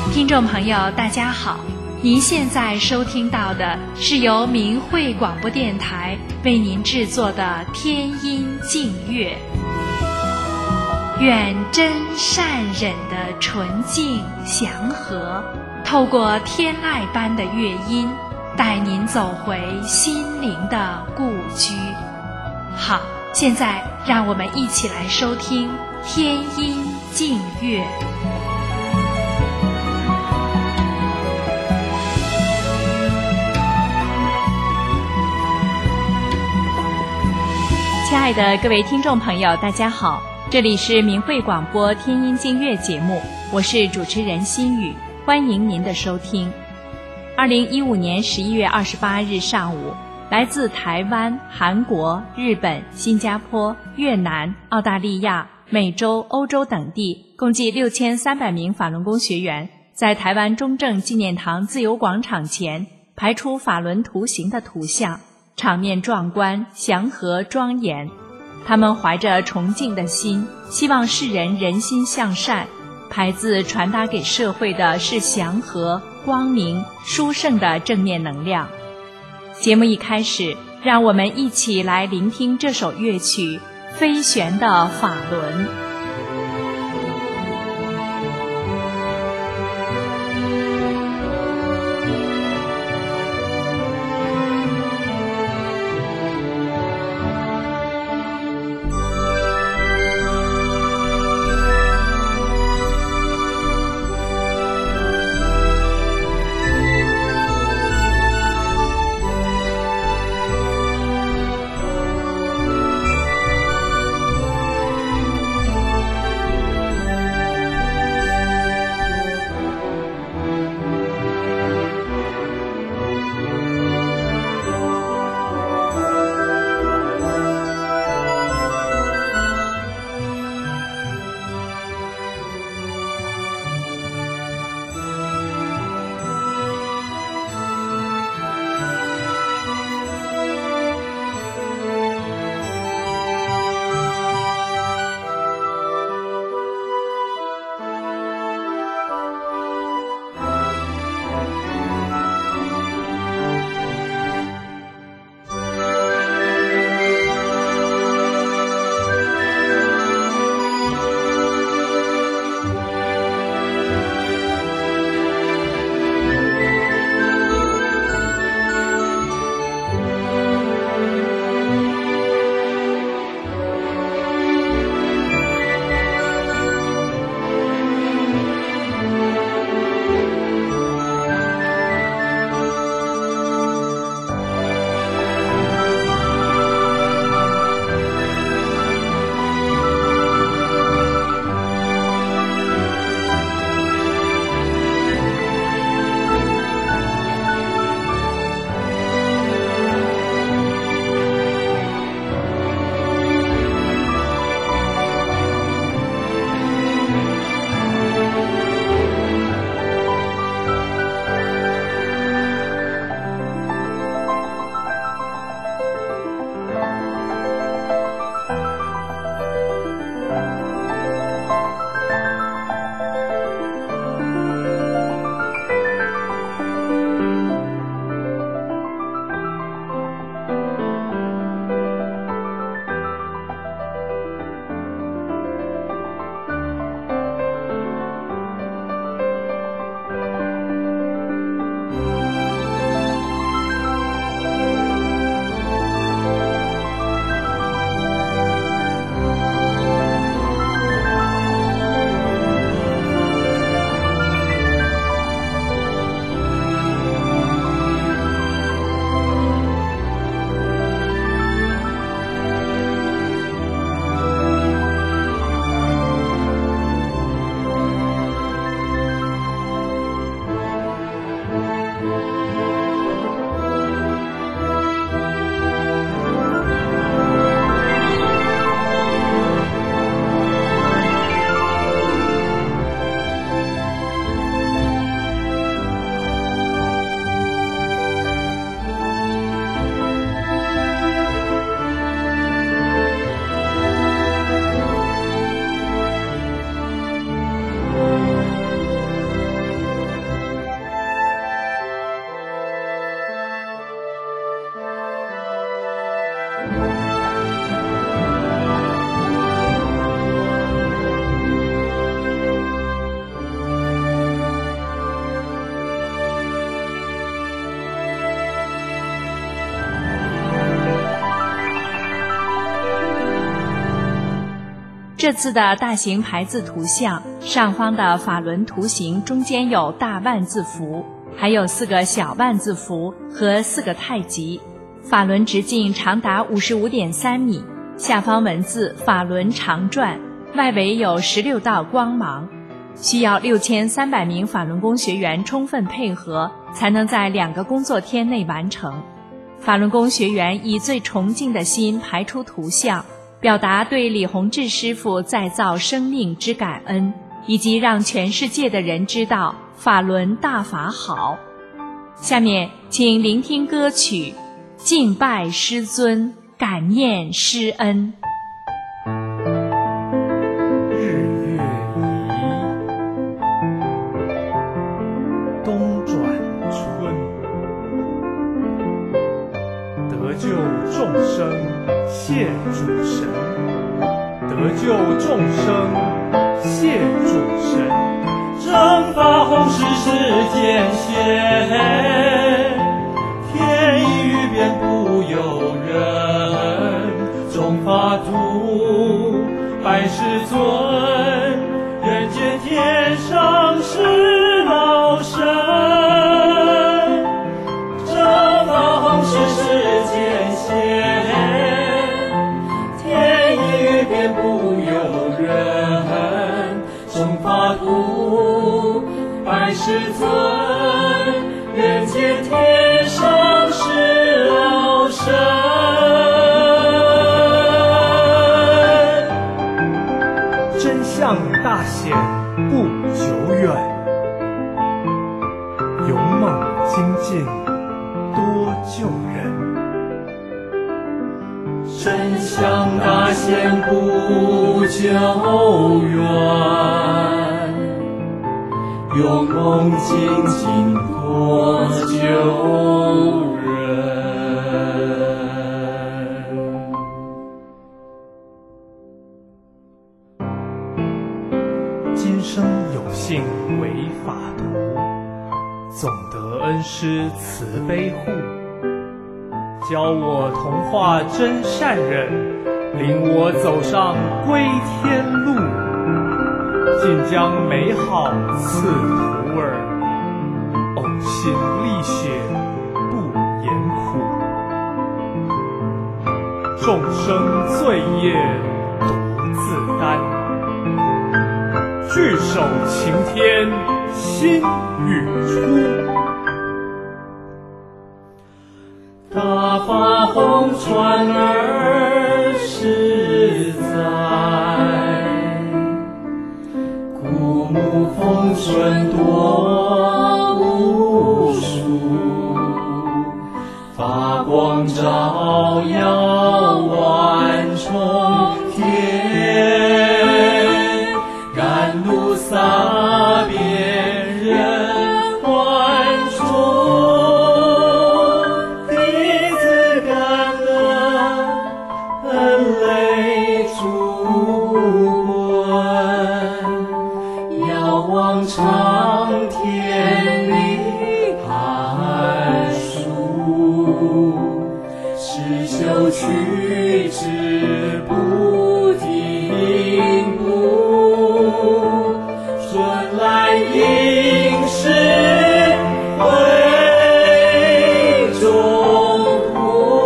听众朋友大家好，您现在收听到的是由明慧广播电台为您制作的天音净乐。愿真善忍的纯净祥和，透过天籁般的乐音，带您走回心灵的故居。好，现在让我们一起来收听天音净乐。亲爱的各位听众朋友大家好，这里是明慧广播天音净乐节目，我是主持人心雨，欢迎您的收听。2015年11月28日上午，来自台湾、韩国、日本、新加坡、越南、澳大利亚、美洲、欧洲等地共计6300名法轮功学员，在台湾中正纪念堂自由广场前排出法轮图形的图像，场面壮观、祥和、庄严。他们怀着崇敬的心，希望世人人心向善，牌子传达给社会的是祥和、光明、殊胜的正面能量。节目一开始，让我们一起来聆听这首乐曲《飞旋的法轮》。 这次的大型牌字图像，上方的法轮图形中间有大万字符，还有4个小万字符和4个太极。法轮直径长达55.3米，下方文字法轮常转，外围有16道光芒。需要6300名法轮功学员充分配合，才能在2个工作天内完成。法轮功学员以最崇敬的心排出图像，表达对李洪志师父再造生命之感恩，以及让全世界的人知道法轮大法好。下面请聆听歌曲《敬拜师尊，感念师恩》。 日月移，冬转春，得救众生谢主神，得救众生谢主神。 正法弘誓世间显，天意欲变不由人。众法度百世尊，人间天上是老神。正法弘誓世间显，天意欲变不由人。众法度百世尊，人间天上是老神。 真相大显不久远，勇猛精进多救人。 真相大显不久远，勇猛精进多救人。 今生有幸为法徒，总得恩师慈悲护，教我同化真善忍，领我走上归天路，尽将美好赐徒儿，呕心沥血不言苦，众生罪业独自担，聚首擎天心语出。 大法弘传20载，古木风顺多无数，发光照耀万重天，甘露洒遍人寰中。长天里寒暑，实修取之不停步，顺来应是会中途。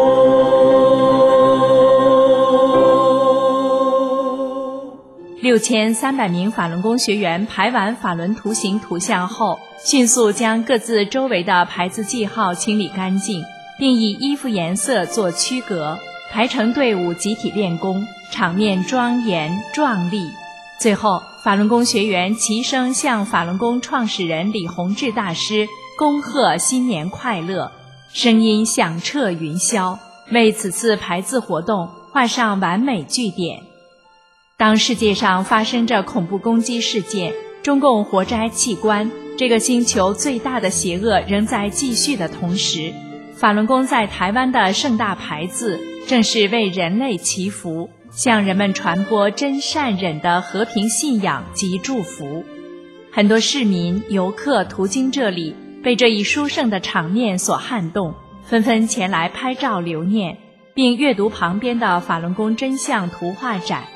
6300名法轮功学员排完法轮图形图像后，迅速将各自周围的牌子记号清理干净，并以衣服颜色做区隔，排成队伍集体练功，场面庄严壮丽。最后，法轮功学员齐声向法轮功创始人李洪志大师恭贺新年快乐，声音响彻云霄，为此次排字活动画上完美句点。当世界上发生着恐怖攻击事件，中共活摘器官，这个星球最大的邪恶仍在继续的同时，法轮功在台湾的盛大排字，正是为人类祈福，向人们传播真善忍的和平信仰及祝福。很多市民游客途经这里，被这一殊胜的场面所撼动，纷纷前来拍照留念，并阅读旁边的法轮功真相图画展。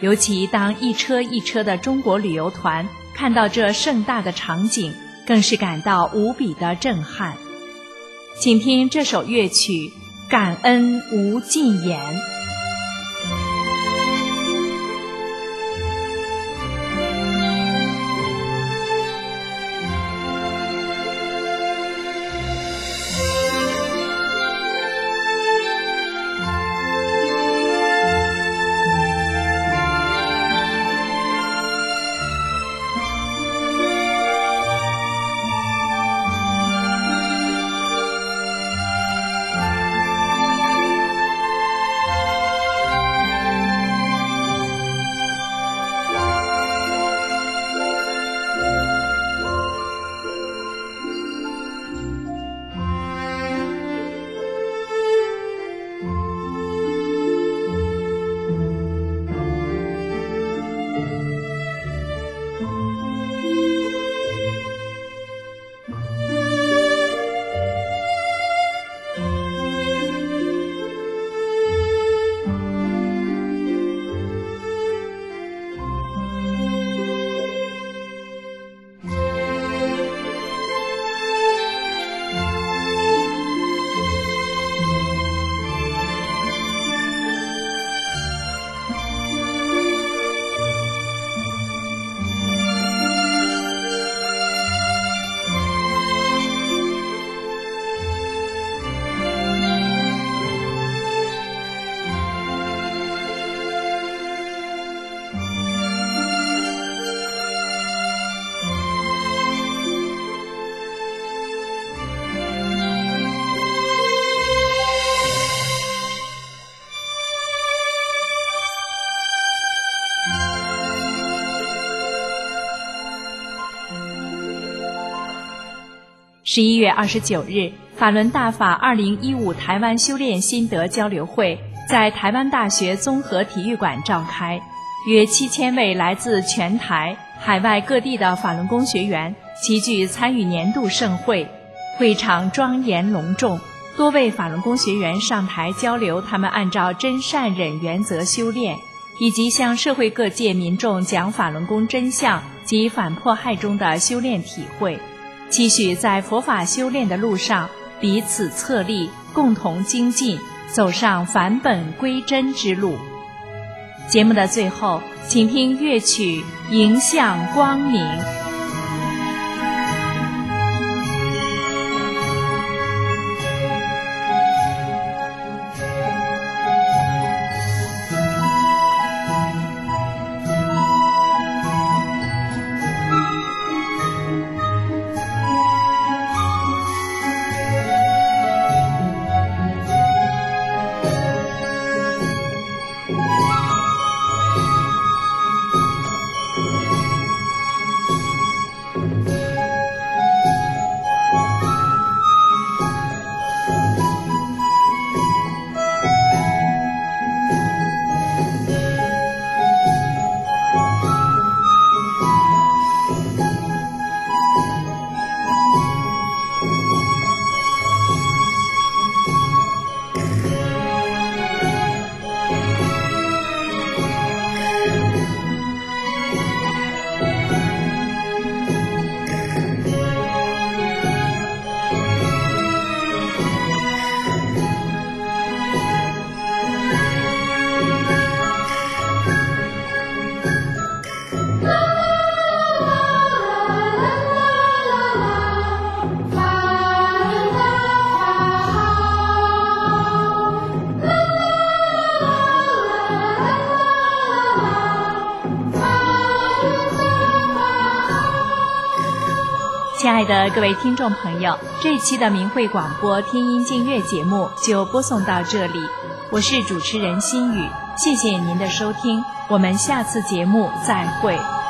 尤其当一车一车的中国旅游团看到这盛大的场景，更是感到无比的震撼。请听这首乐曲《感恩无尽言》。11月29日，法轮大法2015台湾修炼心得交流会在台湾大学综合体育馆召开，约7000位来自全台、海外各地的法轮功学员齐聚参与年度盛会。会场庄严隆重，多位法轮功学员上台交流他们按照真善忍原则修炼，以及向社会各界民众讲法轮功真相及反迫害中的修炼体会，期许在佛法修炼的路上彼此策力，共同精进，走上返本归真之路。节目的最后，请听乐曲《迎向光明》。亲爱的各位听众朋友，这一期的明慧广播天音净月节目就播送到这里，我是主持人心雨，谢谢您的收听，我们下次节目再会。